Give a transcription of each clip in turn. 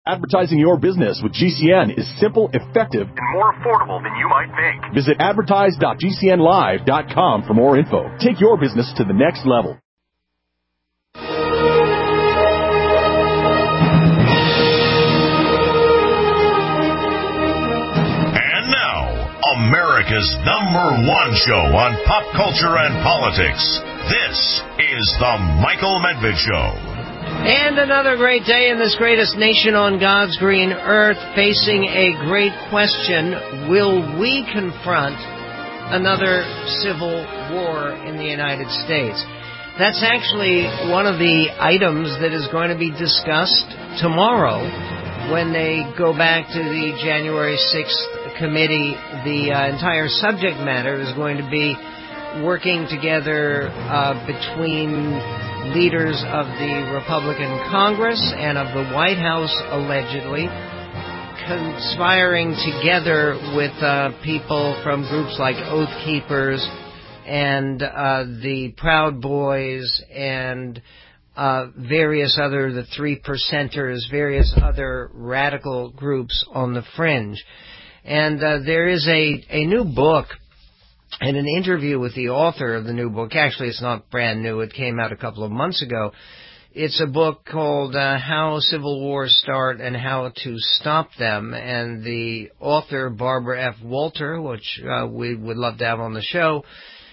Advertising your business with GCN is simple, effective, and more affordable than you might think. Visit advertise.gcnlive.com for more info. Take your business to the next level. And now, America's #1 show on pop culture and politics. This is The Michael Medved Show. And another great day in this greatest nation on God's green earth, facing a great question: will we confront another civil war in the United States? That's actually one of the items that is going to be discussed tomorrow when they go back to the January 6th committee. The entire subject matter is going to be working together between leaders of the Republican Congress and of the White House, allegedly, conspiring together with people from groups like Oath Keepers and the Proud Boys and various other, the Three Percenters, various other radical groups on the fringe. And there is a new book and an interview with the author of the new book. Actually, it's not brand new. It came out a couple of months ago. It's a book called How Civil Wars Start and How to Stop Them. And the author, Barbara F. Walter, which we would love to have on the show,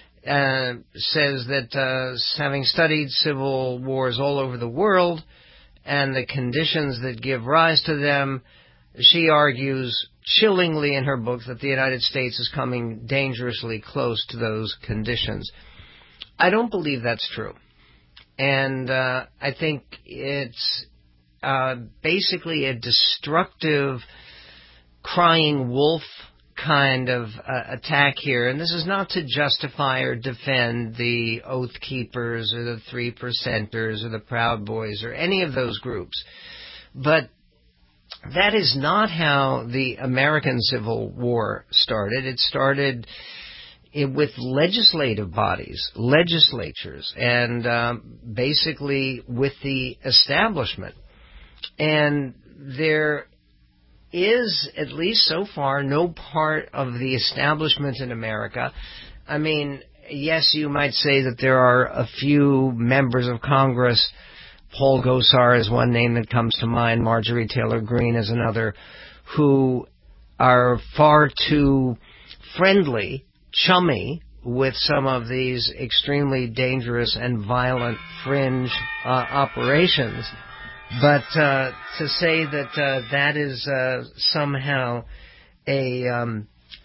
says that having studied civil wars all over the world and the conditions that give rise to them, she argues chillingly in her book that the United States is coming dangerously close to those conditions. I don't believe that's true. And I think it's basically a destructive, crying wolf kind of attack here. And this is not to justify or defend the Oath Keepers or the Three Percenters or the Proud Boys or any of those groups. But that is not how the American Civil War started. It started with legislative bodies, legislatures, and basically with the establishment. And there is, at least so far, no part of the establishment in America. I mean, yes, you might say that there are a few members of Congress. Paul Gosar is one name that comes to mind. Marjorie Taylor Greene is another, who are far too friendly, chummy with some of these extremely dangerous and violent fringe operations. But to say that that is somehow the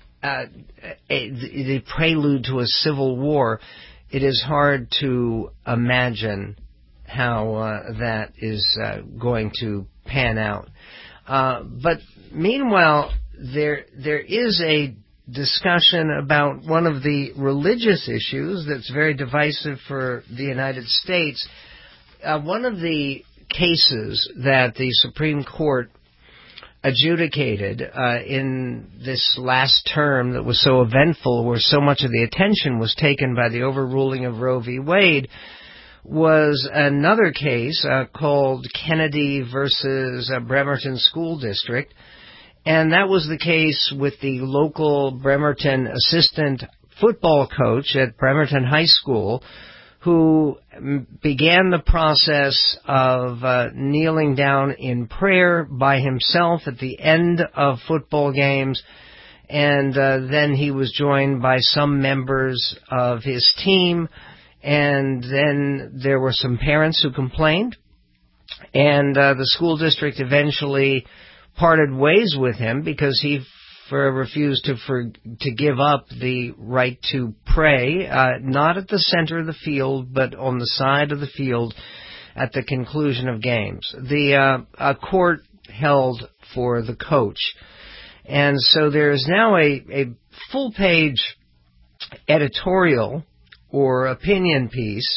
prelude to a civil war, it is hard to imagine how that is going to pan out. But meanwhile, there is a discussion about one of the religious issues that's very divisive for the United States. One of the cases that the Supreme Court adjudicated in this last term that was so eventful, where so much of the attention was taken by the overruling of Roe v. Wade, was another case called Kennedy versus Bremerton School District. And that was the case with the local Bremerton assistant football coach at Bremerton High School, who began the process of kneeling down in prayer by himself at the end of football games. And then he was joined by some members of his team. And then there were some parents who complained, and the school district eventually parted ways with him because he refused to give up the right to pray, not at the center of the field, but on the side of the field at the conclusion of games. The court held for the coach. And so there is now a full-page editorial or opinion piece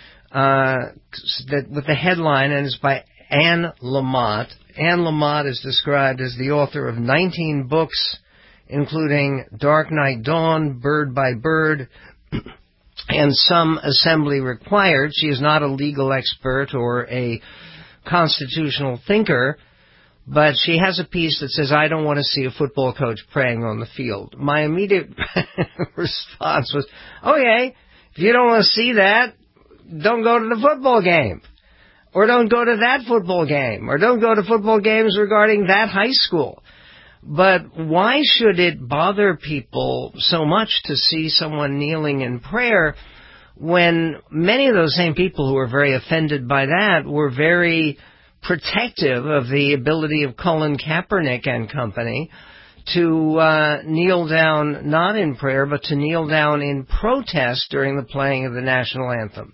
that with the headline, and it's by Anne Lamott. Anne Lamott is described as the author of 19 books, including Dark Knight Dawn, Bird by Bird, and Some Assembly Required. She is not a legal expert or a constitutional thinker, But she has a piece that says, I don't want to see a football coach praying on the field. My immediate response was, okay, if you don't want to see that, don't go to the football game. Or don't go to that football game. Or don't go to football games regarding that high school. But why should it bother people so much to see someone kneeling in prayer when many of those same people who were very offended by that were very protective of the ability of Colin Kaepernick and company to kneel down, not in prayer, but to kneel down in protest during the playing of the national anthem?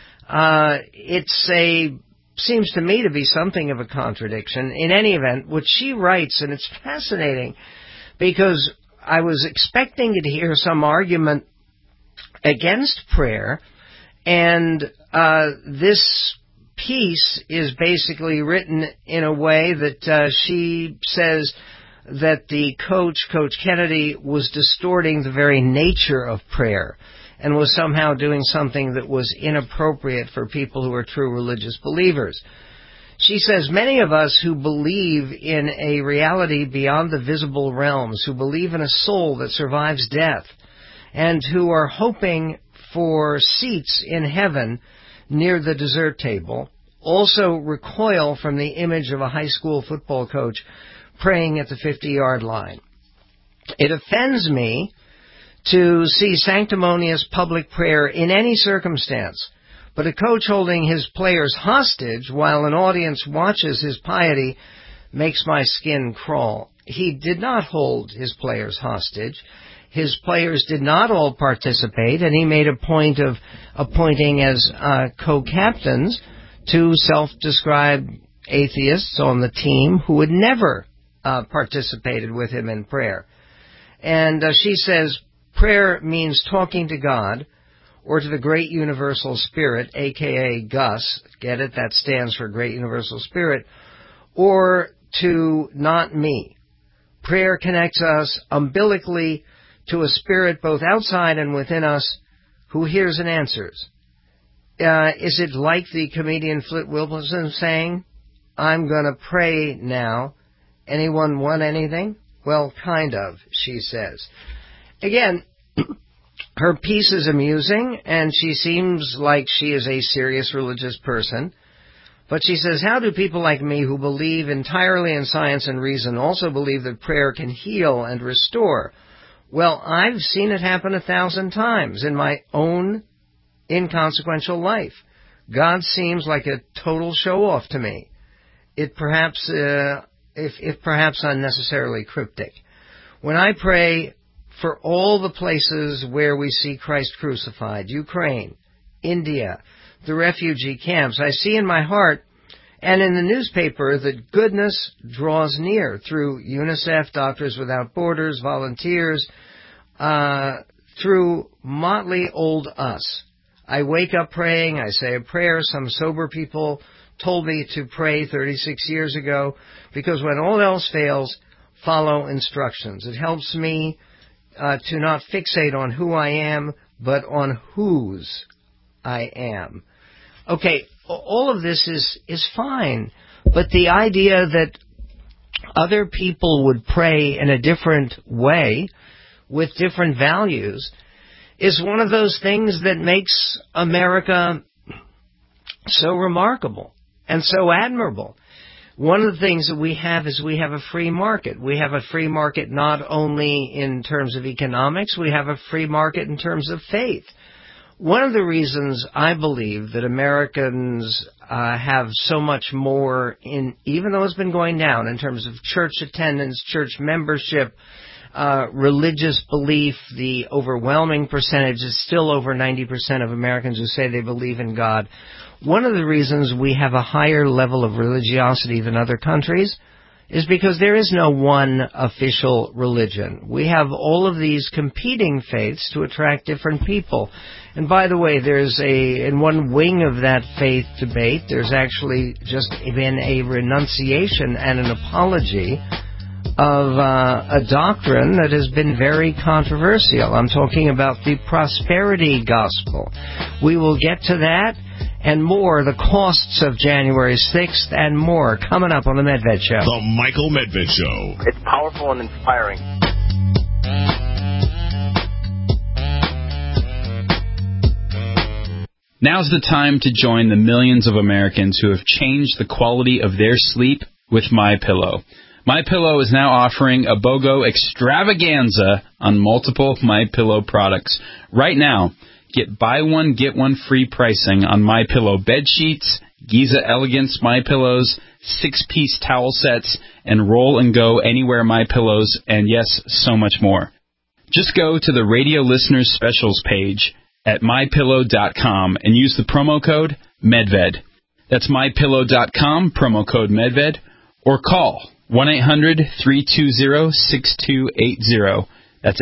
Seems to me to be something of a contradiction. In any event, what she writes, and it's fascinating, because I was expecting to hear some argument against prayer, and this piece is basically written in a way that she says that the Coach Kennedy, was distorting the very nature of prayer and was somehow doing something that was inappropriate for people who are true religious believers. She says, many of us who believe in a reality beyond the visible realms, who believe in a soul that survives death, and who are hoping for seats in heaven near the dessert table, also recoil from the image of a high school football coach praying at the 50-yard line. It offends me to see sanctimonious public prayer in any circumstance, but a coach holding his players hostage while an audience watches his piety makes my skin crawl. He did not hold his players hostage. His players did not all participate, and he made a point of appointing as co-captains two self-described atheists on the team who had never participated with him in prayer. And she says, prayer means talking to God or to the Great Universal Spirit, a.k.a. Gus. Get it? That stands for Great Universal Spirit. Or to not me. Prayer connects us umbilically to a spirit both outside and within us who hears and answers. Is it like the comedian Flint Wilson saying, I'm going to pray now. Anyone want anything? Well, kind of, she says. Again, her piece is amusing, and she seems like she is a serious religious person. But she says, how do people like me who believe entirely in science and reason also believe that prayer can heal and restore? Well, I've seen it happen 1,000 times in my own inconsequential life. God seems like a total show-off to me. It perhaps, if perhaps unnecessarily cryptic. When I pray for all the places where we see Christ crucified, Ukraine, India, the refugee camps, I see in my heart and in the newspaper that goodness draws near through UNICEF, Doctors Without Borders, volunteers, through motley old us. I wake up praying, I say a prayer. Some sober people told me to pray 36 years ago, because when all else fails, follow instructions. It helps me to not fixate on who I am, but on whose I am. Okay, all of this is fine, but the idea that other people would pray in a different way, with different values, is one of those things that makes America so remarkable and so admirable. One of the things that we have is we have a free market. We have a free market not only in terms of economics, we have a free market in terms of faith. One of the reasons I believe that Americans have so much more in, even though it's been going down in terms of church attendance, church membership, religious belief, the overwhelming percentage is still over 90% of Americans who say they believe in God. One of the reasons we have a higher level of religiosity than other countries is because there is no one official religion. We have all of these competing faiths to attract different people. And by the way, there's in one wing of that faith debate, there's actually just been a renunciation and an apology of a doctrine that has been very controversial. I'm talking about the prosperity gospel. We will get to that, and more, the costs of January 6th, and more, coming up on The Medved Show. The Michael Medved Show. It's powerful and inspiring. Now's the time to join the millions of Americans who have changed the quality of their sleep with MyPillow. MyPillow is now offering a BOGO extravaganza on multiple MyPillow products. Right now, get buy one, get one free pricing on MyPillow bed sheets, Giza Elegance MyPillows, 6-piece towel sets, and Roll and Go Anywhere MyPillows, and yes, so much more. Just go to the Radio Listeners Specials page at MyPillow.com and use the promo code MEDVED. That's MyPillow.com, promo code MEDVED, or call 1-800-320-6280. That's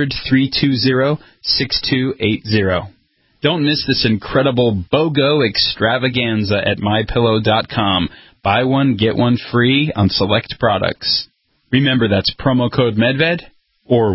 800-320-6280. Don't miss this incredible BOGO extravaganza at MyPillow.com. Buy one, get one free on select products. Remember, that's promo code MEDVED or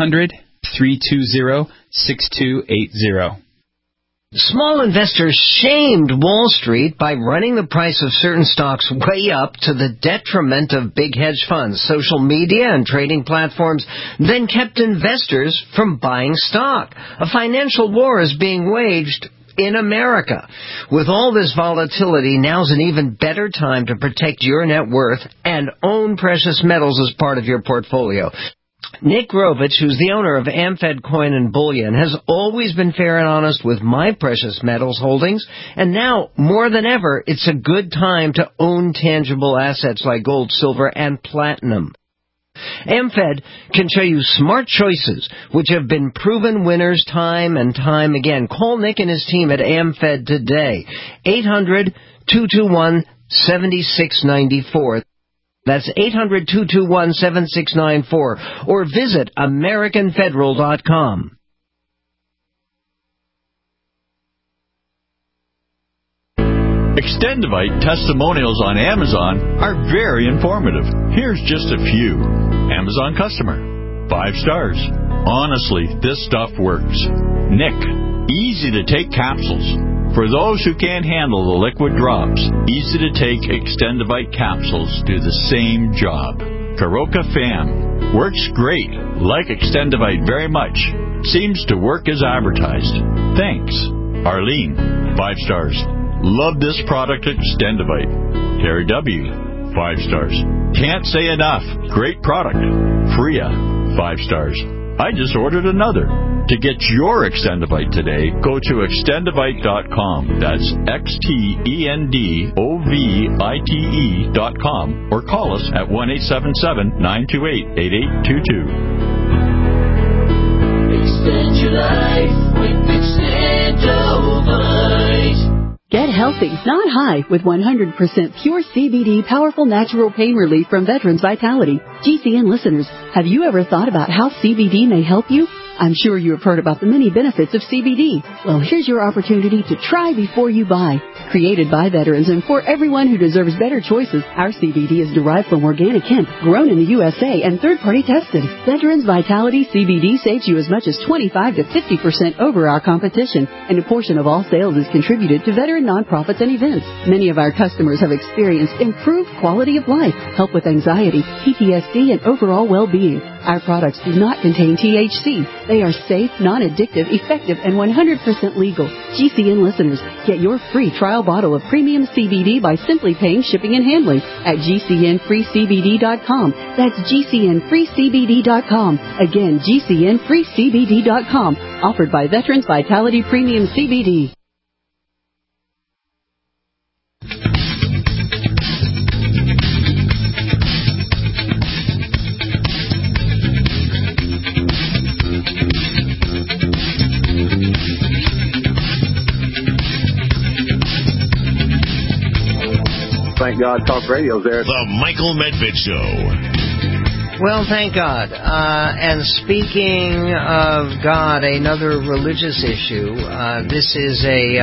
1-800-320-6280. Small investors shamed Wall Street by running the price of certain stocks way up to the detriment of big hedge funds. Social media and trading platforms then kept investors from buying stock. A financial war is being waged in America. With all this volatility, now's an even better time to protect your net worth and own precious metals as part of your portfolio. Nick Grovich, who's the owner of Amfed Coin and Bullion, has always been fair and honest with my precious metals holdings, and now, more than ever, it's a good time to own tangible assets like gold, silver, and platinum. Amfed can show you smart choices which have been proven winners time and time again. Call Nick and his team at Amfed today. 800-221-7694. That's 800-221-7694. Or visit AmericanFederal.com. Extendivite testimonials on Amazon are very informative. Here's just a few. Amazon customer. 5 stars. Honestly, this stuff works. Nick. Easy to take capsules. For those who can't handle the liquid drops, easy to take Extendivite capsules do the same job. Karoka Fam. Works great. Like Extendivite very much. Seems to work as advertised. Thanks. Arlene. 5 stars. Love this product, Extendivite. Terry W. 5 stars. Can't say enough. Great product. Freya. 5 stars. I just ordered another. To get your Extendivite today, go to Extendivite.com. That's XTENDOVITE.com. Or call us at 1-877-928-8822. Extend your life with Extendivite. Get healthy, not high, with 100% pure CBD powerful natural pain relief from Veterans Vitality. GCN listeners, have you ever thought about how CBD may help you? I'm sure you have heard about the many benefits of CBD. Well, here's your opportunity to try before you buy. Created by veterans and for everyone who deserves better choices, our CBD is derived from organic hemp, grown in the USA, and third-party tested. Veterans Vitality CBD saves you as much as 25 to 50% over our competition, and a portion of all sales is contributed to veteran nonprofits and events. Many of our customers have experienced improved quality of life, help with anxiety, PTSD, and overall well-being. Our products do not contain THC. They are safe, non-addictive, effective, and 100% legal. GCN listeners, get your free trial bottle of premium CBD by simply paying shipping and handling at GCNFreeCBD.com. That's GCNFreeCBD.com. Again, GCNFreeCBD.com. Offered by Veterans Vitality Premium CBD. Thank God Talk Radio's there. The Michael Medved Show. Well, thank God. And speaking of God, another religious issue. This is a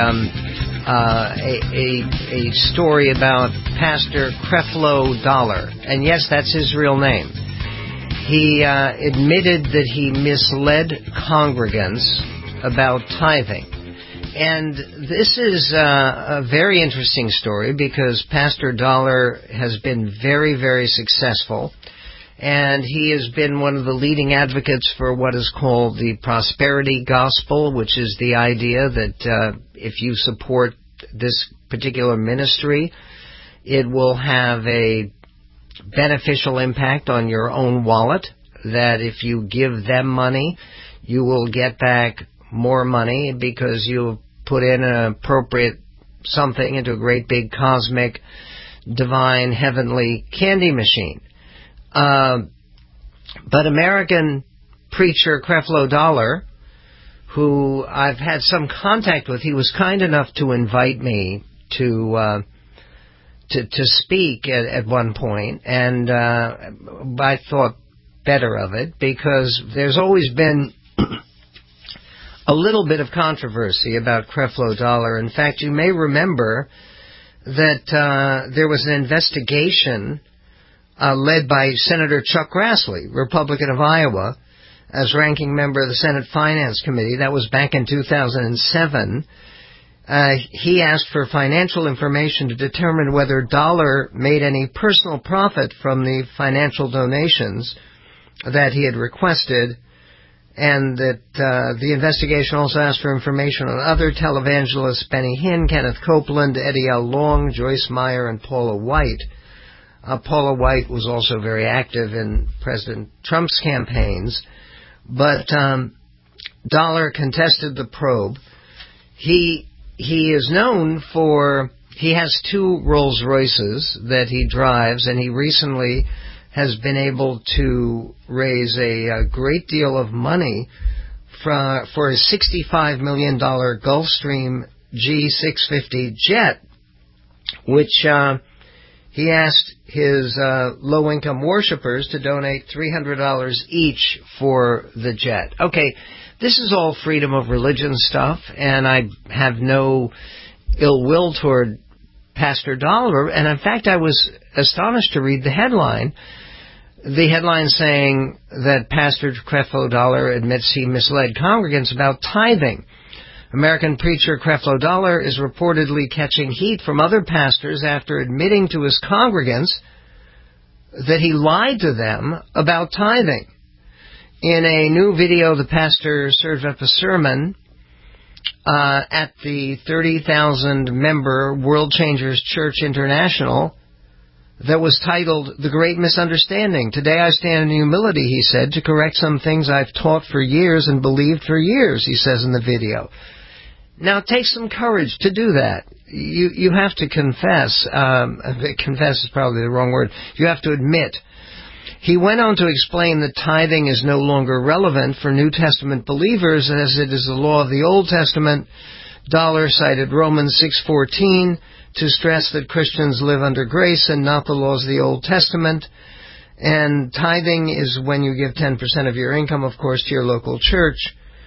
story about Pastor Creflo Dollar, and yes, that's his real name. He admitted that he misled congregants about tithing. And this is a very interesting story because Pastor Dollar has been very, very successful. And he has been one of the leading advocates for what is called the prosperity gospel, which is the idea that if you support this particular ministry, it will have a beneficial impact on your own wallet, that if you give them money, you will get back more money because you put in an appropriate something into a great big cosmic, divine, heavenly candy machine. But American preacher Creflo Dollar, who I've had some contact with, he was kind enough to invite me to speak at one point, and I thought better of it because there's always been a little bit of controversy about Creflo Dollar. In fact, you may remember that there was an investigation led by Senator Chuck Grassley, Republican of Iowa, as ranking member of the Senate Finance Committee. That was back in 2007. He asked for financial information to determine whether Dollar made any personal profit from the financial donations that he had requested, and that the investigation also asked for information on other televangelists: Benny Hinn, Kenneth Copeland, Eddie L. Long, Joyce Meyer, and Paula White. Paula White was also very active in President Trump's campaigns. But Dollar contested the probe. He is known for, he has 2 Rolls Royces that he drives, and he recently has been able to raise a great deal of money for his $65 million Gulfstream G650 jet, which he asked his low-income worshipers to donate $300 each for the jet. Okay, this is all freedom of religion stuff, and I have no ill will toward Pastor Dollar. And in fact, I was astonished to read the headline. The headline saying that Pastor Creflo Dollar admits he misled congregants about tithing. American preacher Creflo Dollar is reportedly catching heat from other pastors after admitting to his congregants that he lied to them about tithing. In a new video, the pastor served up a sermon at the 30,000-member World Changers Church International that was titled "The Great Misunderstanding. Today I stand in humility," he said, "to correct some things I've taught for years and believed for years," he says in the video. Now, it takes some courage to do that. You have to confess. Confess is probably the wrong word. You have to admit. He went on to explain that tithing is no longer relevant for New Testament believers, as it is the law of the Old Testament. Dollar cited Romans 6:14 to stress that Christians live under grace and not the laws of the Old Testament. And tithing is when you give 10% of your income, of course, to your local church.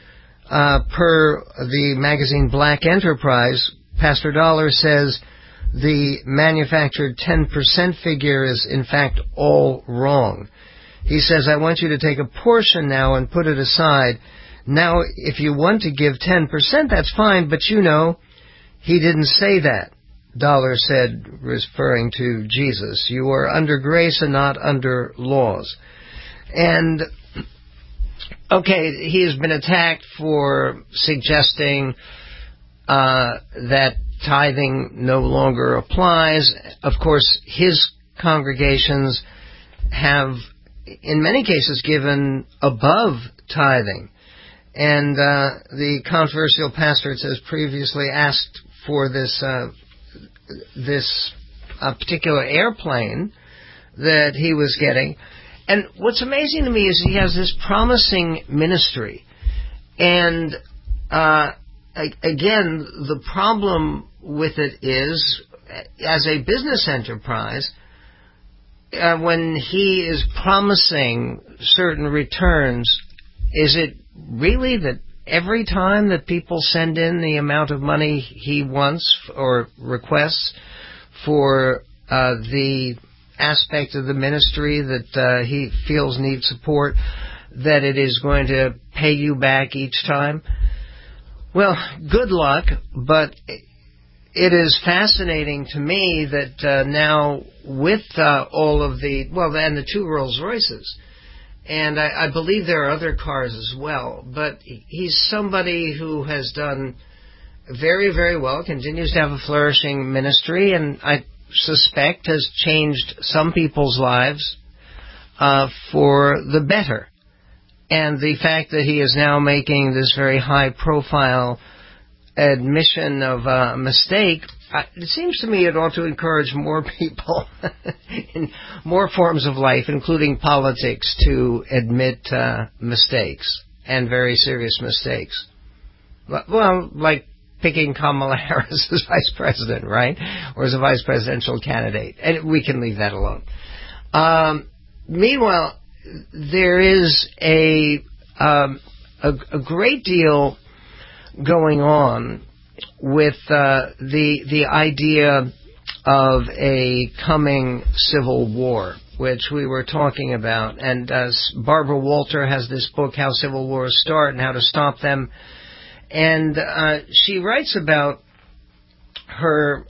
Per the magazine Black Enterprise, Pastor Dollar says the manufactured 10% figure is, in fact, all wrong. He says, "I want you to take a portion now and put it aside. Now, if you want to give 10%, that's fine, but you know, he didn't say that," Dollar said, referring to Jesus. "You are under grace and not under laws." And okay, he has been attacked for suggesting that tithing no longer applies. Of course, his congregations have, in many cases, given above tithing. And the controversial pastor, it says, previously asked for this particular airplane that he was getting. And what's amazing to me is he has this promising ministry. And again, the problem with it is, as a business enterprise, when he is promising certain returns, is it really that every time that people send in the amount of money he wants or requests for the aspect of the ministry that he feels needs support, that it is going to pay you back each time? Well, good luck, but it is fascinating to me that now with all of and the 2 Rolls Royces, and I believe there are other cars as well, but he's somebody who has done very, very well, continues to have a flourishing ministry, and I suspect has changed some people's lives for the better. And the fact that he is now making this very high-profile admission of a mistake, it seems to me it ought to encourage more people in more forms of life, including politics, to admit mistakes, and very serious mistakes. Well, like picking Kamala Harris as vice president, right? Or as a vice presidential candidate. And we can leave that alone. Meanwhile, there is a great deal going on with the idea of a coming civil war, which we were talking about. And Barbara Walter has this book, How Civil Wars Start and How to Stop Them. And she writes about her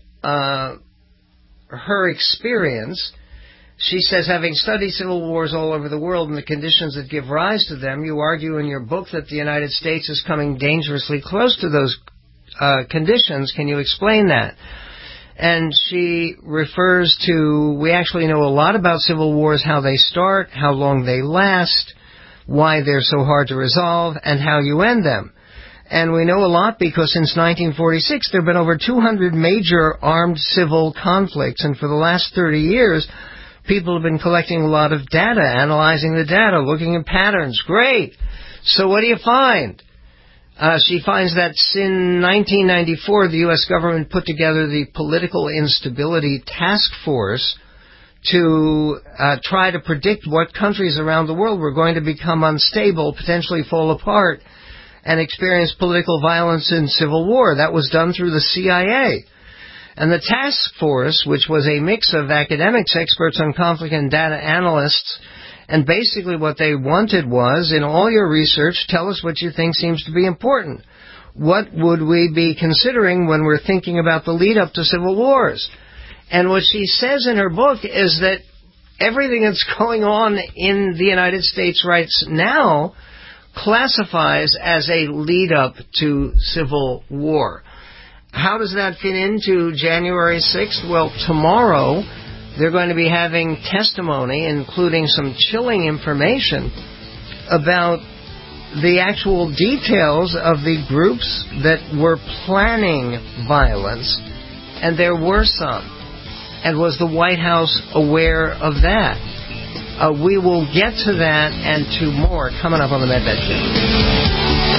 experience. She says, having studied civil wars all over the world and the conditions that give rise to them, you argue in your book that the United States is coming dangerously close to those conditions. Can you explain that? And she refers to, we actually know a lot about civil wars, how they start, how long they last, why they're so hard to resolve, and how you end them. And we know a lot because since 1946 there have been over 200 major armed civil conflicts, and for the last 30 years people have been collecting a lot of data, analyzing the data, looking at patterns. Great! So what do you find? She finds that in 1994 the U.S. government put together the Political Instability Task Force to try to predict what countries around the world were going to become unstable, potentially fall apart, and experience political violence and civil war. That was done through the CIA. And the task force, which was a mix of academics, experts on conflict, and data analysts, and basically what they wanted was, in all your research, tell us what you think seems to be important. What would we be considering when we're thinking about the lead-up to civil wars? And what she says in her book is that everything that's going on in the United States right now classifies as a lead-up to civil war. How does that fit into January 6th? Well, tomorrow they're going to be having testimony, including some chilling information about the actual details of the groups that were planning violence, and there were some. And was the White House aware of that? We will get to that and to more coming up on the Medved Show.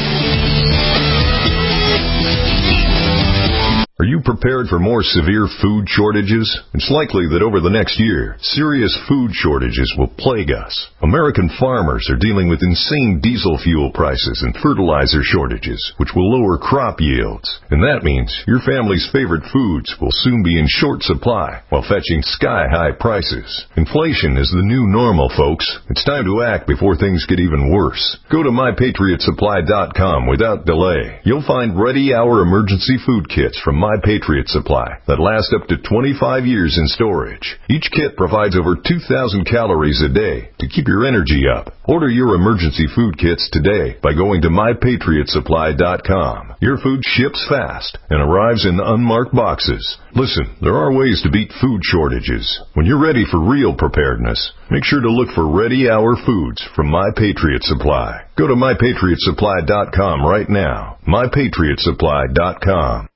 Are you prepared for more severe food shortages? It's likely that over the next year, serious food shortages will plague us. American farmers are dealing with insane diesel fuel prices and fertilizer shortages, which will lower crop yields. And that means your family's favorite foods will soon be in short supply while fetching sky-high prices. Inflation is the new normal, folks. It's time to act before things get even worse. Go to MyPatriotSupply.com without delay. You'll find ready-hour emergency food kits from My Patriot Supply that last up to 25 years in storage. Each kit provides over 2,000 calories a day to keep your energy up. Order your emergency food kits today by going to MyPatriotSupply.com. Your food ships fast and arrives in unmarked boxes. Listen, there are ways to beat food shortages. When you're ready for real preparedness, make sure to look for ready-hour foods from My Patriot Supply. Go to MyPatriotSupply.com right now. MyPatriotSupply.com.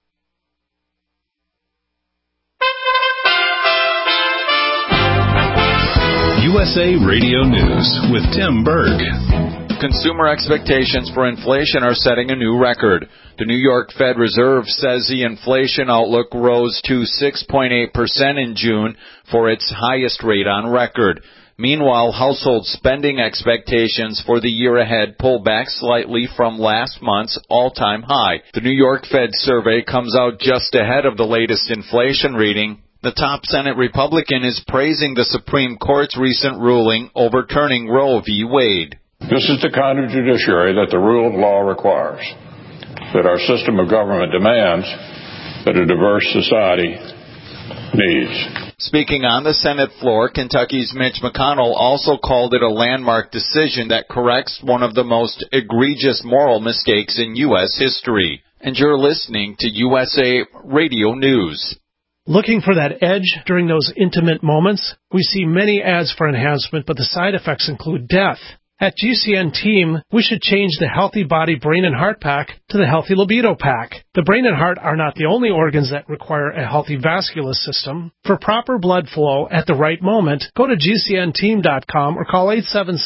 USA Radio News with Tim Berg. Consumer expectations for inflation are setting a new record. The New York Fed Reserve says the inflation outlook rose to 6.8% in June for its highest rate on record. Meanwhile, household spending expectations for the year ahead pull back slightly from last month's all-time high. The New York Fed survey comes out just ahead of the latest inflation reading. The top Senate Republican is praising the Supreme Court's recent ruling overturning Roe v. Wade. This is the kind of judiciary that the rule of law requires. that our system of government demands, that a diverse society needs. Speaking on the Senate floor, Kentucky's Mitch McConnell also called it a landmark decision that corrects one of the most egregious moral mistakes in U.S. history. And you're listening to USA Radio News. Looking for that edge during those intimate moments? We see many ads for enhancement, but the side effects include death. At GCN Team, we should change the Healthy Body, Brain, and Heart Pack to the Healthy Libido Pack. The brain and heart are not the only organs that require a healthy vascular system. For proper blood flow at the right moment, go to GCNteam.com or call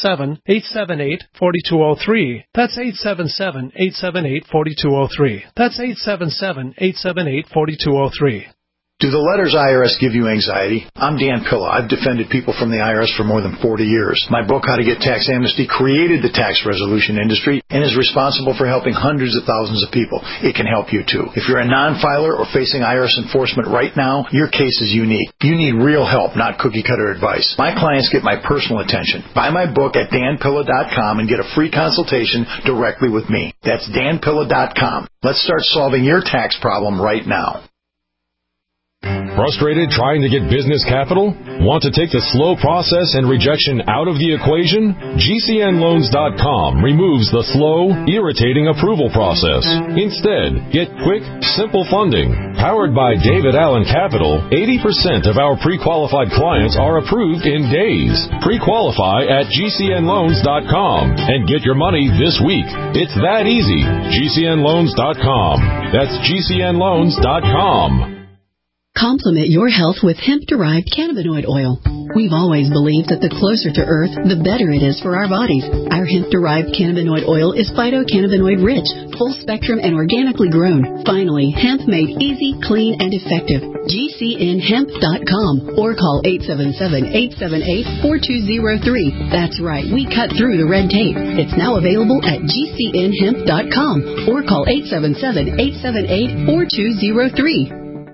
877-878-4203. That's 877-878-4203. That's 877-878-4203. Do the letters IRS give you anxiety? I'm Dan Pilla. I've defended people from the IRS for more than 40 years. My book, How to Get Tax Amnesty, created the tax resolution industry and is responsible for helping hundreds of thousands of people. It can help you, too. If you're a non-filer or facing IRS enforcement right now, your case is unique. You need real help, not cookie-cutter advice. My clients get my personal attention. Buy my book at danpilla.com and get a free consultation directly with me. That's danpilla.com. Let's start solving your tax problem right now. Frustrated trying to get business capital? Want to take the slow process and rejection out of the equation? GCNloans.com removes the slow, irritating approval process. Instead, get quick, simple funding. Powered by David Allen Capital, 80% of our pre-qualified clients are approved in days. Pre-qualify at GCNloans.com and get your money this week. It's that easy. GCNloans.com. That's GCNloans.com. Complement your health with hemp-derived cannabinoid oil. We've always believed that the closer to Earth, the better it is for our bodies. Our hemp-derived cannabinoid oil is phytocannabinoid-rich, full-spectrum, and organically grown. Finally, hemp made easy, clean, and effective. GCNhemp.com or call 877-878-4203. That's right, we cut through the red tape. It's now available at GCNhemp.com or call 877-878-4203.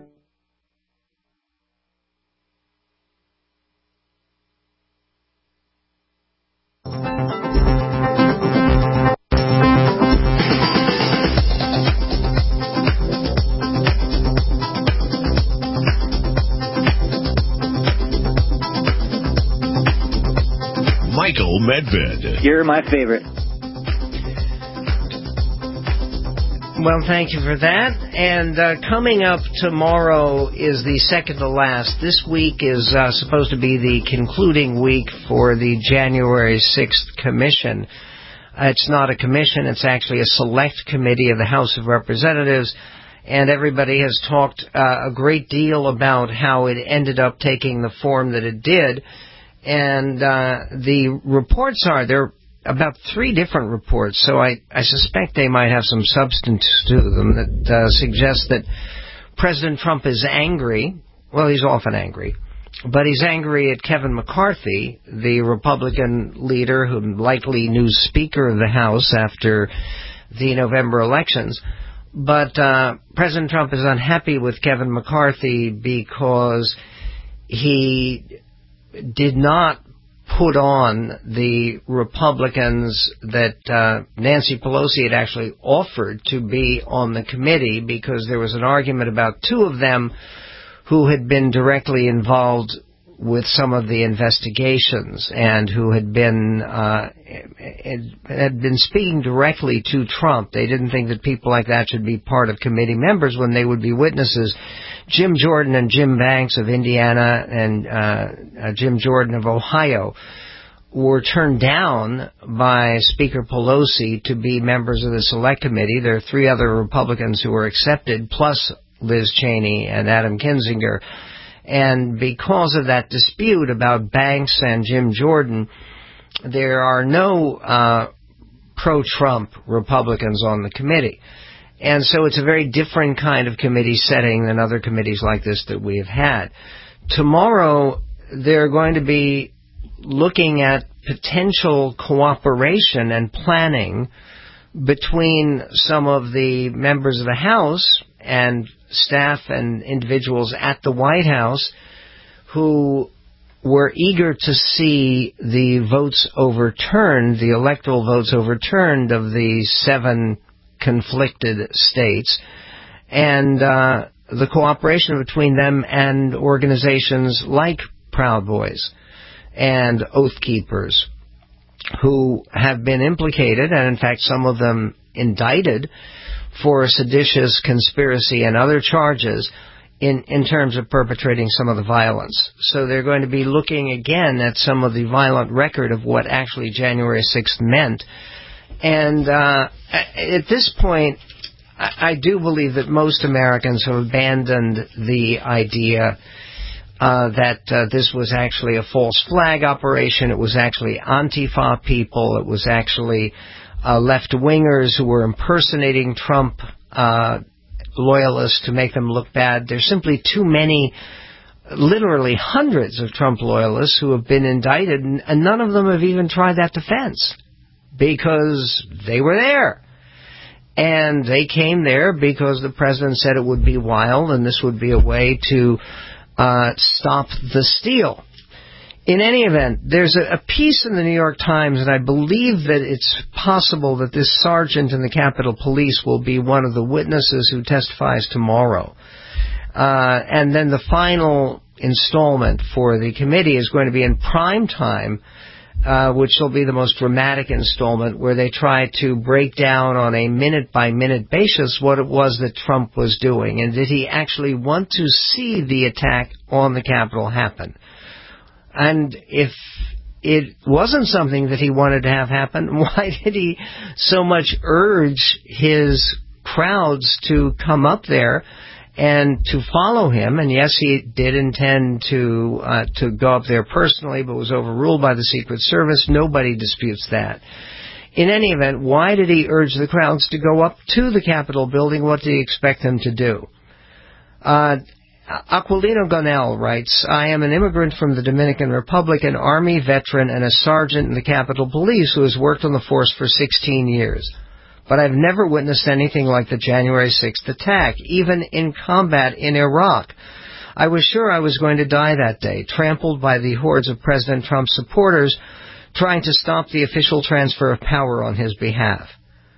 Michael Medved. You're my favorite. Well, thank you for that. And coming up tomorrow is the second to last. This week is supposed to be the concluding week for the January 6th commission. It's not a commission. It's actually a select committee of the House of Representatives. And everybody has talked a great deal about how it ended up taking the form that it did. And the reports there are about 3 different reports, so I suspect they might have some substance to them that suggests that President Trump is angry. Well, he's often angry. But he's angry at Kevin McCarthy, the Republican leader, who likely new Speaker of the House after the November elections. But President Trump is unhappy with Kevin McCarthy because he did not put on the Republicans that Nancy Pelosi had actually offered to be on the committee, because there was an argument about 2 of them who had been directly involved with some of the investigations and who had been speaking directly to Trump. They didn't think that people like that should be part of committee members when they would be witnesses. Jim Jordan and Jim Banks of Indiana and Jim Jordan of Ohio were turned down by Speaker Pelosi to be members of the Select Committee. There are 3 other Republicans who were accepted, plus Liz Cheney and Adam Kinzinger. And because of that dispute about Banks and Jim Jordan, there are no pro-Trump Republicans on the committee. And so it's a very different kind of committee setting than other committees like this that we have had. Tomorrow, they're going to be looking at potential cooperation and planning between some of the members of the House and staff and individuals at the White House who were eager to see the votes overturned, the electoral votes overturned of the 7 conflicted states, and the cooperation between them and organizations like Proud Boys and Oath Keepers, who have been implicated, and in fact some of them indicted, for seditious conspiracy and other charges in terms of perpetrating some of the violence. So they're going to be looking again at some of the violent record of what actually January 6th meant. And at this point, I do believe that most Americans have abandoned the idea that this was actually a false flag operation. It was actually Antifa people. It was actually left-wingers who were impersonating Trump loyalists to make them look bad. There's simply too many, literally hundreds of Trump loyalists who have been indicted, and none of them have even tried that defense because they were there. And they came there because the president said it would be wild and this would be a way to stop the steal. In any event, there's a piece in the New York Times, and I believe that it's possible that this sergeant in the Capitol Police will be one of the witnesses who testifies tomorrow. And then the final installment for the committee is going to be in prime time, which will be the most dramatic installment, where they try to break down on a minute-by-minute basis what it was that Trump was doing, and did he actually want to see the attack on the Capitol happen. And if it wasn't something that he wanted to have happen, why did he so much urge his crowds to come up there and to follow him? And yes, he did intend to go up there personally, but was overruled by the Secret Service. Nobody disputes that. In any event, why did he urge the crowds to go up to the Capitol building? What did he expect them to do? Aquilino Gonell writes, I am an immigrant from the Dominican Republic, an Army veteran and a sergeant in the Capitol Police who has worked on the force for 16 years. But I've never witnessed anything like the January 6th attack, even in combat in Iraq. I was sure I was going to die that day, trampled by the hordes of President Trump's supporters trying to stop the official transfer of power on his behalf.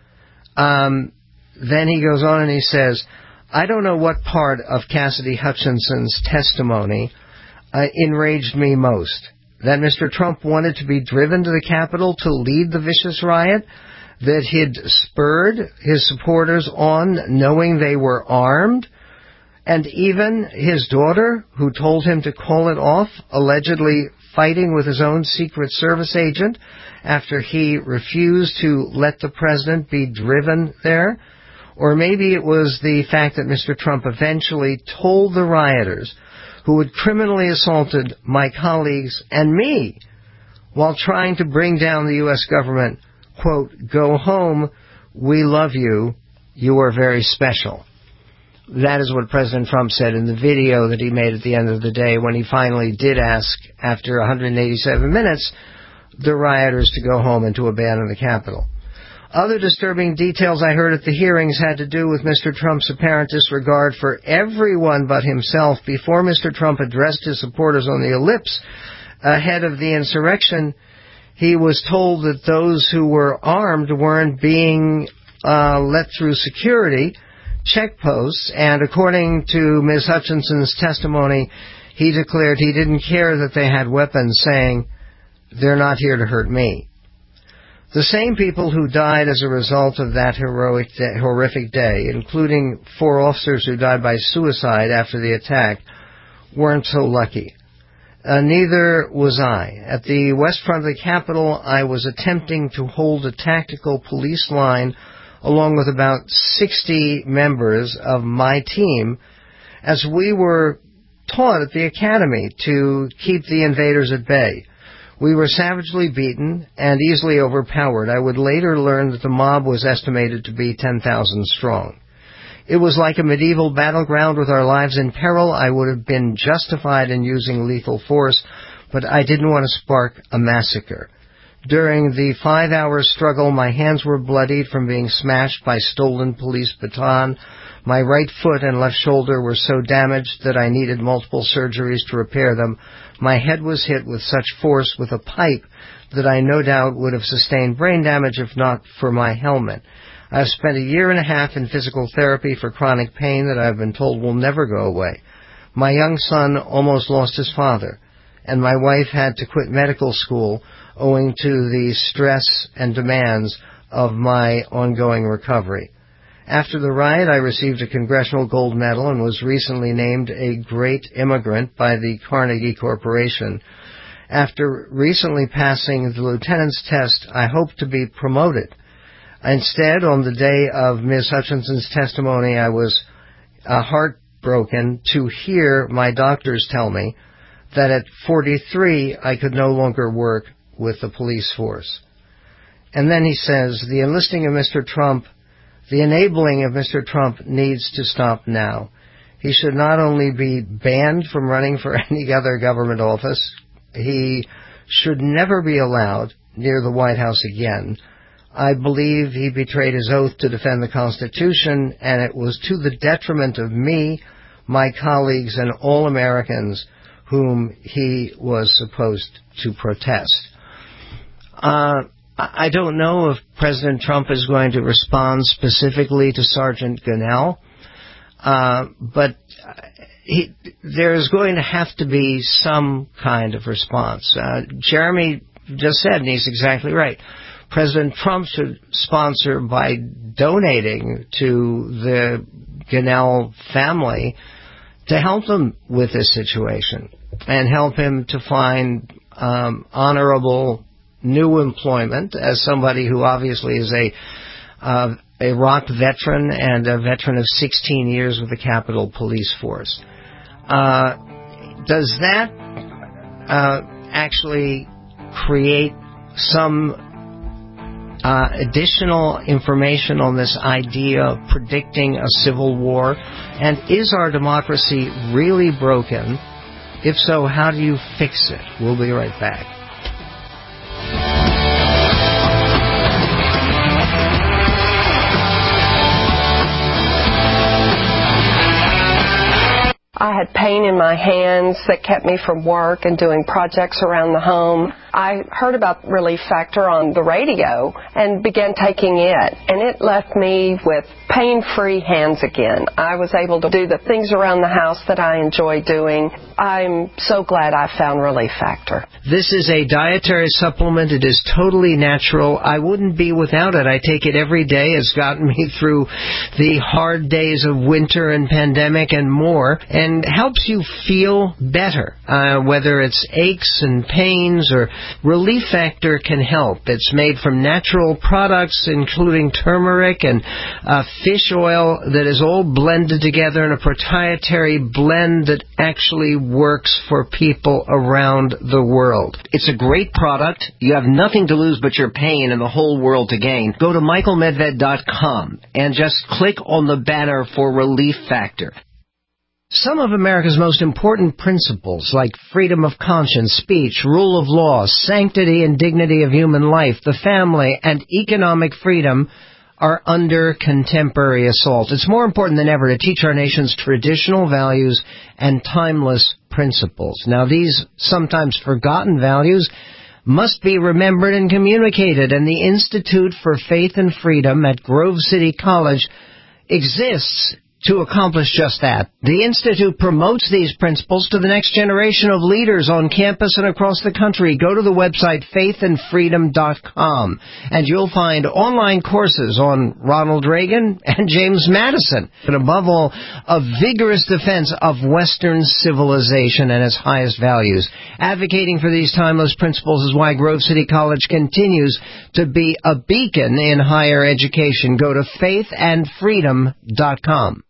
Then he goes on and he says, I don't know what part of Cassidy Hutchinson's testimony enraged me most. That Mr. Trump wanted to be driven to the Capitol to lead the vicious riot, that he'd spurred his supporters on knowing they were armed, and even his daughter, who told him to call it off, allegedly fighting with his own Secret Service agent after he refused to let the president be driven there. Or maybe it was the fact that Mr. Trump eventually told the rioters who had criminally assaulted my colleagues and me while trying to bring down the U.S. government, quote, go home, we love you, you are very special. That is what President Trump said in the video that he made at the end of the day when he finally did ask, after 187 minutes, the rioters to go home and to abandon the Capitol. Other disturbing details I heard at the hearings had to do with Mr. Trump's apparent disregard for everyone but himself. Before Mr. Trump addressed his supporters on the ellipse ahead of the insurrection, he was told that those who were armed weren't being let through security checkposts, and according to Ms. Hutchinson's testimony, he declared he didn't care that they had weapons, saying, they're not here to hurt me. The same people who died as a result of that horrific day, including 4 officers who died by suicide after the attack, weren't so lucky. Neither was I. At the west front of the Capitol, I was attempting to hold a tactical police line along with about 60 members of my team as we were taught at the academy to keep the invaders at bay. We were savagely beaten and easily overpowered. I would later learn that the mob was estimated to be 10,000 strong. It was like a medieval battleground with our lives in peril. I would have been justified in using lethal force, but I didn't want to spark a massacre. During the 5-hour struggle, my hands were bloodied from being smashed by stolen police baton. My right foot and left shoulder were so damaged that I needed multiple surgeries to repair them. My head was hit with such force with a pipe that I no doubt would have sustained brain damage if not for my helmet. I've spent a year and a half in physical therapy for chronic pain that I've been told will never go away. My young son almost lost his father, and my wife had to quit medical school owing to the stress and demands of my ongoing recovery. After the riot, I received a Congressional Gold Medal and was recently named a Great Immigrant by the Carnegie Corporation. After recently passing the lieutenant's test, I hope to be promoted. Instead, on the day of Ms. Hutchinson's testimony, I was heartbroken to hear my doctors tell me that at 43, I could no longer work with the police force. And then he says, the enlisting of Mr. Trump, the enabling of Mr. Trump needs to stop now. He should not only be banned from running for any other government office, he should never be allowed near the White House again. I believe he betrayed his oath to defend the Constitution, and it was to the detriment of me, my colleagues, and all Americans whom he was supposed to protest. I don't know if President Trump is going to respond specifically to Sergeant Gonell, but there's going to have to be some kind of response. Jeremy just said, and he's exactly right, President Trump should sponsor by donating to the Gonell family to help them with this situation and help him to find honorable new employment as somebody who obviously is a ROC veteran and a veteran of 16 years with the Capitol Police Force. Does that actually create some additional information on this idea of predicting a civil war? And is our democracy really broken? If so, how do you fix it? We'll be right back. I had pain in my hands that kept me from work and doing projects around the home. I heard about Relief Factor on the radio and began taking it, and it left me with pain-free hands again. I was able to do the things around the house that I enjoy doing. I'm so glad I found Relief Factor. This is a dietary supplement. It is totally natural. I wouldn't be without it. I take it every day. It's gotten me through the hard days of winter and pandemic and more, and helps you feel better, whether it's aches and pains or Relief Factor can help. It's made from natural products, including turmeric and fish oil that is all blended together in a proprietary blend that actually works for people around the world. It's a great product. You have nothing to lose but your pain and the whole world to gain. Go to michaelmedved.com and just click on the banner for Relief Factor. Some of America's most important principles, like freedom of conscience, speech, rule of law, sanctity and dignity of human life, the family, and economic freedom, are under contemporary assault. It's more important than ever to teach our nation's traditional values and timeless principles. Now, these sometimes forgotten values must be remembered and communicated, and the Institute for Faith and Freedom at Grove City College exists to accomplish just that. The Institute promotes these principles to the next generation of leaders on campus and across the country. Go to the website faithandfreedom.com and you'll find online courses on Ronald Reagan and James Madison. And above all, a vigorous defense of Western civilization and its highest values. Advocating for these timeless principles is why Grove City College continues to be a beacon in higher education. Go to faithandfreedom.com.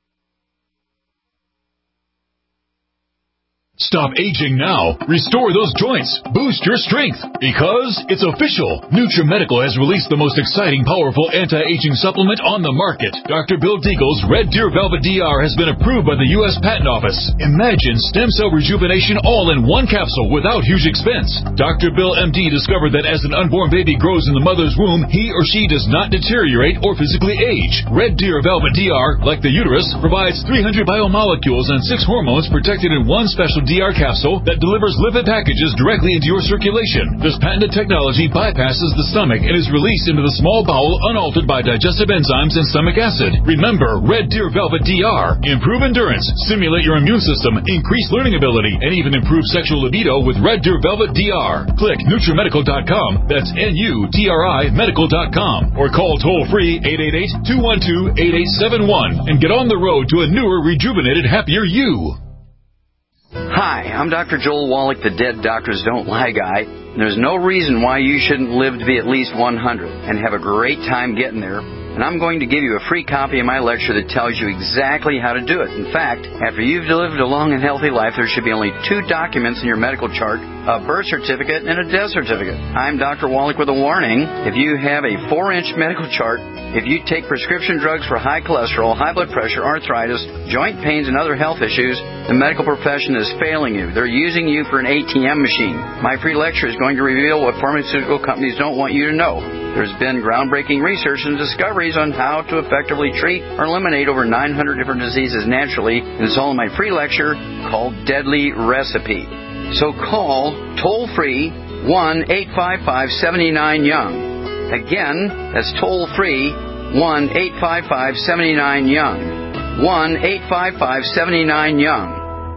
Stop aging now. Restore those joints. Boost your strength. Because it's official. NutriMedical has released the most exciting, powerful anti-aging supplement on the market. Dr. Bill Deagle's Red Deer Velvet DR has been approved by the U.S. Patent Office. Imagine stem cell rejuvenation all in one capsule without huge expense. Dr. Bill MD discovered that as an unborn baby grows in the mother's womb, he or she does not deteriorate or physically age. Red Deer Velvet DR, like the uterus, provides 300 biomolecules and 6 hormones protected in one special DR capsule that delivers lipid packages directly into your circulation. This patented technology bypasses the stomach and is released into the small bowel unaltered by digestive enzymes and stomach acid. Remember Red Deer Velvet DR. Improve endurance, stimulate your immune system, increase learning ability, and even improve sexual libido with Red Deer Velvet DR. Click NutriMedical.com. That's NUTRI Medical.com. Or call toll-free 888-212-8871 and get on the road to a newer, rejuvenated, happier you. Hi, I'm Dr. Joel Wallach, the Dead Doctors Don't Lie guy. There's no reason why you shouldn't live to be at least 100 and have a great time getting there. And I'm going to give you a free copy of my lecture that tells you exactly how to do it. In fact, after you've lived a long and healthy life, there should be only 2 documents in your medical chart, a birth certificate and a death certificate. I'm Dr. Wallach with a warning. If you have a 4-inch medical chart, if you take prescription drugs for high cholesterol, high blood pressure, arthritis, joint pains, and other health issues, the medical profession is failing you. They're using you for an ATM machine. My free lecture is going to reveal what pharmaceutical companies don't want you to know. There's been groundbreaking research and discoveries on how to effectively treat or eliminate over 900 different diseases naturally, and it's all in my free lecture called Deadly Recipe. So call toll-free 1-855-79-YOUNG. Again, that's toll-free 1-855-79-YOUNG. 1-855-79-YOUNG.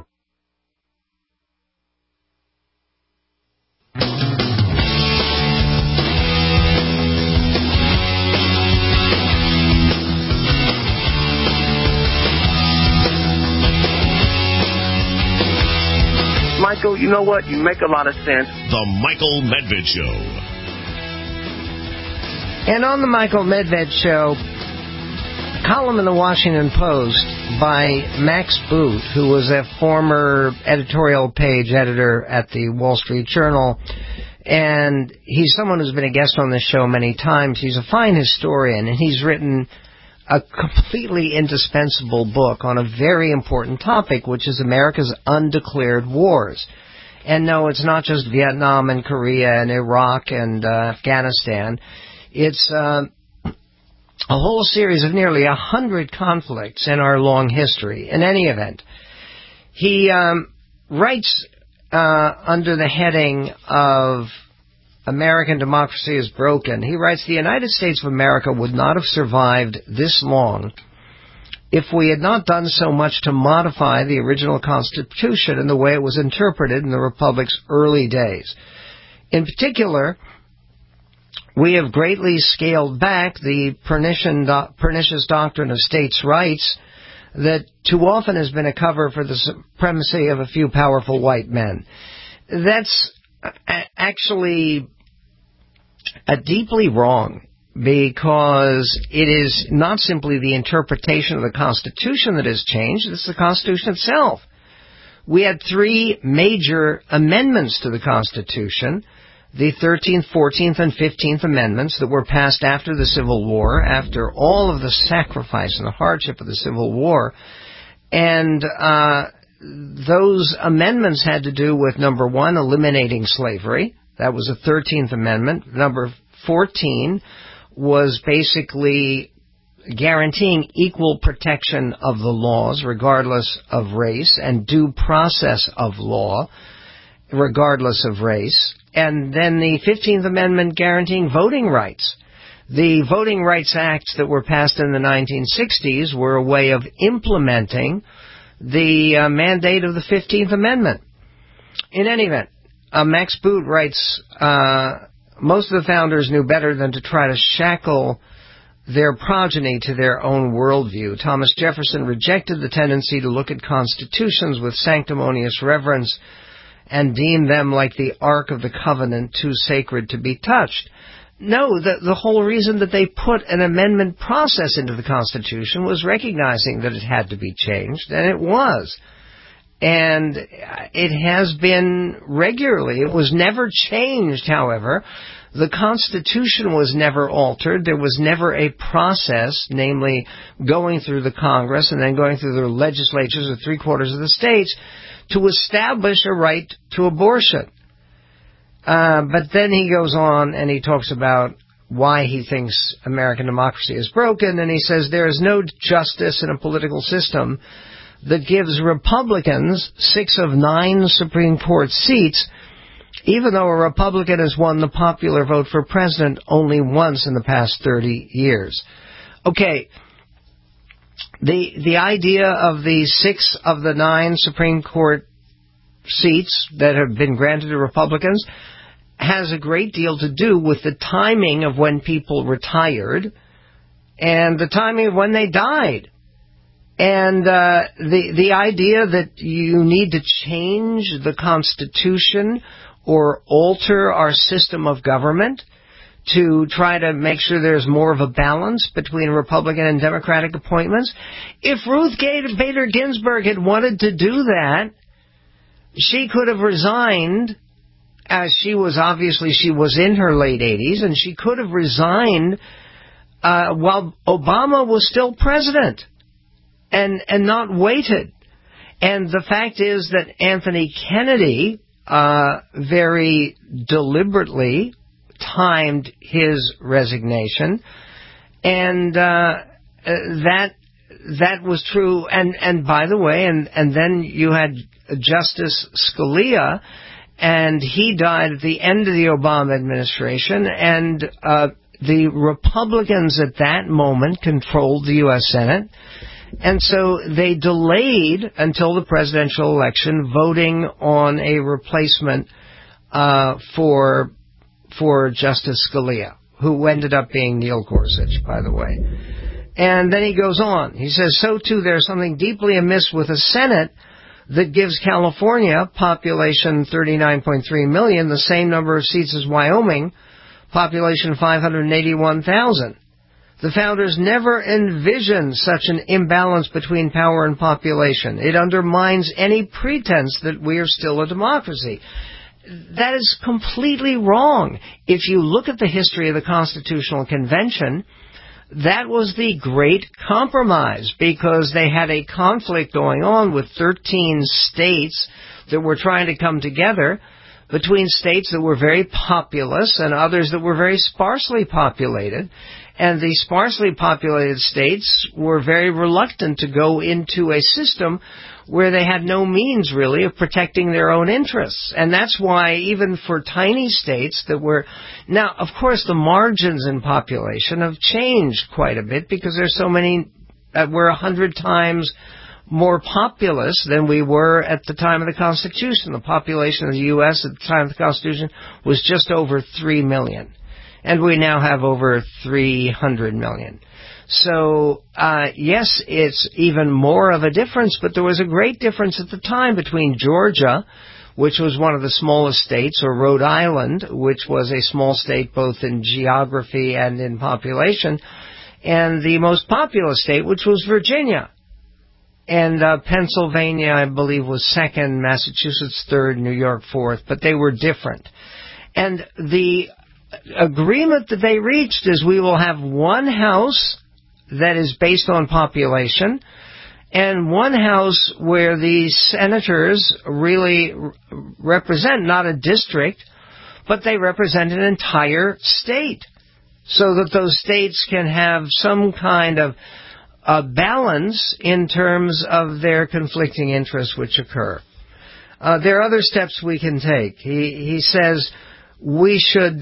Michael, you know what? You make a lot of sense. The Michael Medved Show. And on the Michael Medved Show, a column in the Washington Post by Max Boot, who was a former editorial page editor at the Wall Street Journal. And he's someone who's been a guest on this show many times. He's a fine historian, and he's written a completely indispensable book on a very important topic, which is America's undeclared wars. And no, it's not just Vietnam and Korea and Iraq and Afghanistan. It's a whole series of nearly 100 conflicts in our long history. In any event, he writes under the heading of American democracy is broken. He writes, the United States of America would not have survived this long if we had not done so much to modify the original Constitution in the way it was interpreted in the Republic's early days. In particular, we have greatly scaled back the pernicious doctrine of states' rights that too often has been a cover for the supremacy of a few powerful white men. That's actually deeply wrong, because it is not simply the interpretation of the Constitution that has changed, it's the Constitution itself. We had 3 major amendments to the Constitution, the 13th, 14th, and 15th Amendments that were passed after the Civil War, after all of the sacrifice and the hardship of the Civil War. And those amendments had to do with, number 1, eliminating slavery. That was the 13th Amendment. Number 14 was basically guaranteeing equal protection of the laws, regardless of race, and due process of law, regardless of race. And then the 15th Amendment guaranteeing voting rights. The Voting Rights Acts that were passed in the 1960s were a way of implementing the mandate of the 15th Amendment. In any event, Max Boot writes, most of the founders knew better than to try to shackle their progeny to their own worldview. Thomas Jefferson rejected the tendency to look at constitutions with sanctimonious reverence and deem them like the Ark of the Covenant, too sacred to be touched. No, the whole reason that they put an amendment process into the Constitution was recognizing that it had to be changed, and it was. And it has been regularly. It was never changed, however. The Constitution was never altered. There was never a process, namely going through the Congress and then going through the legislatures of 3/4 of the states to establish a right to abortion. But then he goes on and he talks about why he thinks American democracy is broken, and he says there is no justice in a political system that gives Republicans 6 of 9 Supreme Court seats, even though a Republican has won the popular vote for president only once in the past 30 years. Okay, the idea of the 6 of the 9 Supreme Court seats that have been granted to Republicans has a great deal to do with the timing of when people retired and the timing of when they died. And the idea that you need to change the Constitution or alter our system of government to try to make sure there's more of a balance between Republican and Democratic appointments. If Ruth Bader Ginsburg had wanted to do that, she could have resigned, as she was in her late 80s, and she could have resigned while Obama was still president and not waited. And the fact is that Anthony Kennedy very deliberately timed his resignation, and that was true. And by the way, and then you had Justice Scalia, and he died at the end of the Obama administration, and the Republicans at that moment controlled the U.S. Senate, and so they delayed until the presidential election voting on a replacement for Justice Scalia, who ended up being Neil Gorsuch, by the way. And then he goes on. He says, so too there's something deeply amiss with a Senate that gives California, population 39.3 million, the same number of seats as Wyoming, population 581,000. The founders never envisioned such an imbalance between power and population. It undermines any pretense that we are still a democracy. That is completely wrong. If you look at the history of the Constitutional Convention, that was the great compromise, because they had a conflict going on with 13 states that were trying to come together, between states that were very populous and others that were very sparsely populated. And the sparsely populated states were very reluctant to go into a system where they had no means, really, of protecting their own interests. And that's why even for tiny states that were... Now, of course, the margins in population have changed quite a bit, because there's so many... we're 100 times more populous than we were at the time of the Constitution. The population of the U.S. at the time of the Constitution was just over 3 million. And we now have over 300 million. So, yes, it's even more of a difference, but there was a great difference at the time between Georgia, which was one of the smallest states, or Rhode Island, which was a small state both in geography and in population, and the most populous state, which was Virginia. And Pennsylvania, I believe, was second, Massachusetts third, New York fourth, but they were different. And the agreement that they reached is we will have one house that is based on population, and one house where the senators really represent not a district, but they represent an entire state, so that those states can have some kind of balance in terms of their conflicting interests which occur. There are other steps we can take. He says we should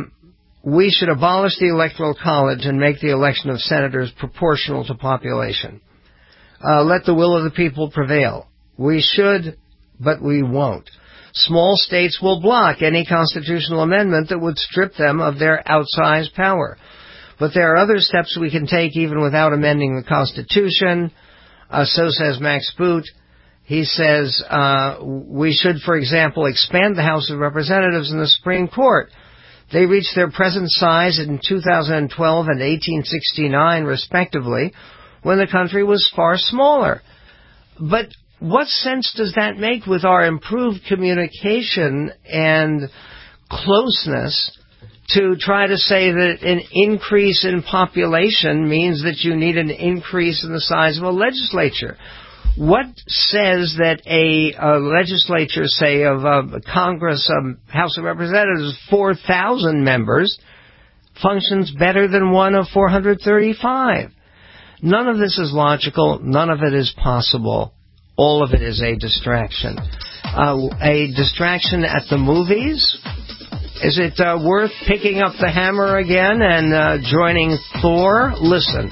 abolish the Electoral College and make the election of senators proportional to population. Let the will of the people prevail. We should, but we won't. Small states will block any constitutional amendment that would strip them of their outsized power. But there are other steps we can take even without amending the Constitution. So says Max Boot. He says we should, for example, expand the House of Representatives and the Supreme Court. They reached their present size in 2012 and 1869, respectively, when the country was far smaller. But what sense does that make with our improved communication and closeness to try to say that an increase in population means that you need an increase in the size of a legislature? What says that a legislature, say, of Congress, House of Representatives, 4,000 members, functions better than one of 435? None of this is logical. None of it is possible. All of it is a distraction. A distraction at the movies? Is it worth picking up the hammer again and joining Thor? Listen.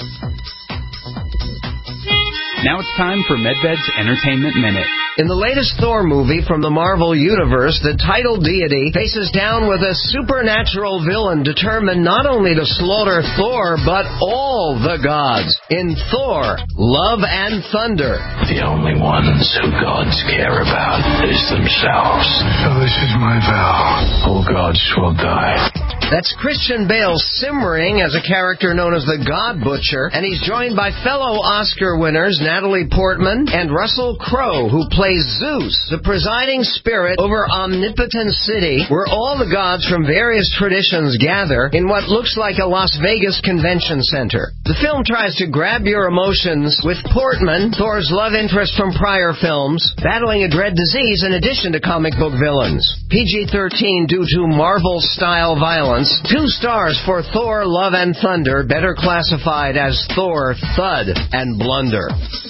Now it's time for MedBed's Entertainment Minute. In the latest Thor movie from the Marvel Universe, the title deity faces down with a supernatural villain determined not only to slaughter Thor, but all the gods. In Thor, Love and Thunder. The only ones who gods care about is themselves. So this is my vow. All gods will die. That's Christian Bale simmering as a character known as the God Butcher, and he's joined by fellow Oscar winners Natalie Portman and Russell Crowe, who plays Zeus, the presiding spirit over Omnipotent City, where all the gods from various traditions gather in what looks like a Las Vegas convention center. The film tries to grab your emotions with Portman, Thor's love interest from prior films, battling a dread disease in addition to comic book villains. PG-13 due to Marvel-style violence. 2 stars for Thor, Love and Thunder, better classified as Thor, Thud and Blunder.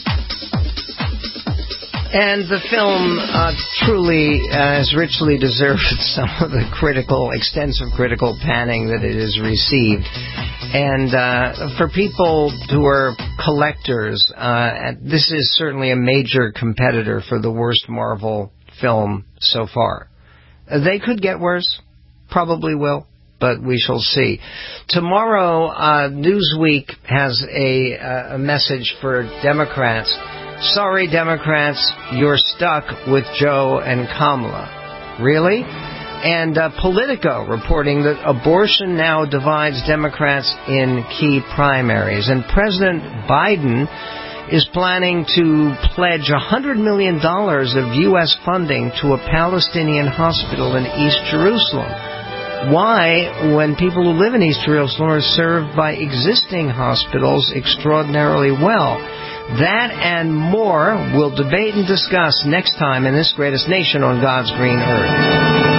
And the film truly has richly deserved some of the extensive critical panning that it has received. And for people who are collectors, this is certainly a major competitor for the worst Marvel film so far. They could get worse, probably will, but we shall see. Tomorrow, Newsweek has a message for Democrats. Sorry, Democrats, you're stuck with Joe and Kamala. Really? And Politico reporting that abortion now divides Democrats in key primaries. And President Biden is planning to pledge $100 million of U.S. funding to a Palestinian hospital in East Jerusalem. Why, when people who live in East Jerusalem are served by existing hospitals extraordinarily well? That and more we'll debate and discuss next time in This Greatest Nation on God's Green Earth.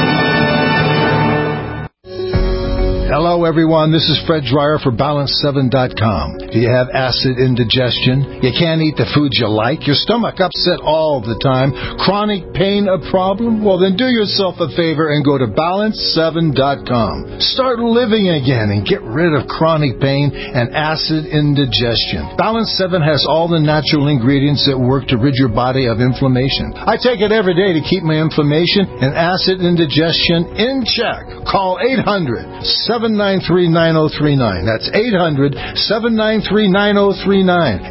Hello, everyone. This is Fred Dreyer for Balance7.com. Do you have acid indigestion? You can't eat the foods you like? Your stomach upset all the time? Chronic pain a problem? Well, then do yourself a favor and go to Balance7.com. Start living again and get rid of chronic pain and acid indigestion. Balance 7 has all the natural ingredients that work to rid your body of inflammation. I take it every day to keep my inflammation and acid indigestion in check. Call 800-793-9039. That's 800-793-9039.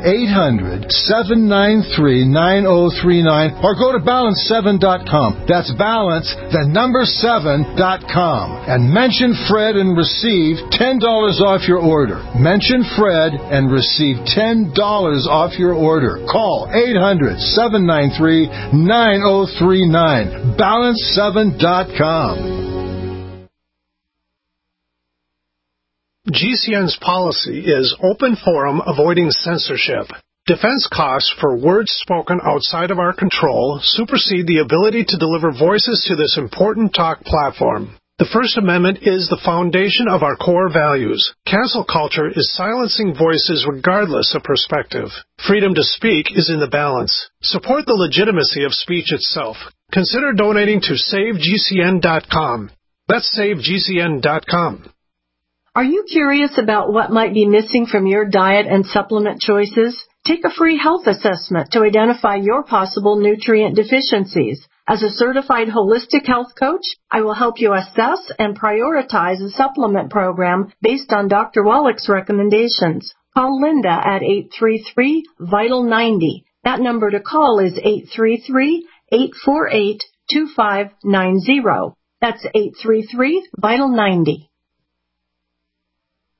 800-793-9039. Or go to Balance7.com. That's Balance, the number 7.com. And mention Fred and receive $10 off your order. Mention Fred and receive $10 off your order. Call 800-793-9039. Balance7.com. GCN's policy is open forum, avoiding censorship. Defense costs for words spoken outside of our control supersede the ability to deliver voices to this important talk platform. The First Amendment is the foundation of our core values. Cancel culture is silencing voices regardless of perspective. Freedom to speak is in the balance. Support the legitimacy of speech itself. Consider donating to SaveGCN.com. That's SaveGCN.com. Are you curious about what might be missing from your diet and supplement choices? Take a free health assessment to identify your possible nutrient deficiencies. As a certified holistic health coach, I will help you assess and prioritize a supplement program based on Dr. Wallach's recommendations. Call Linda at 833-VITAL-90. That number to call is 833-848-2590. That's 833-VITAL-90.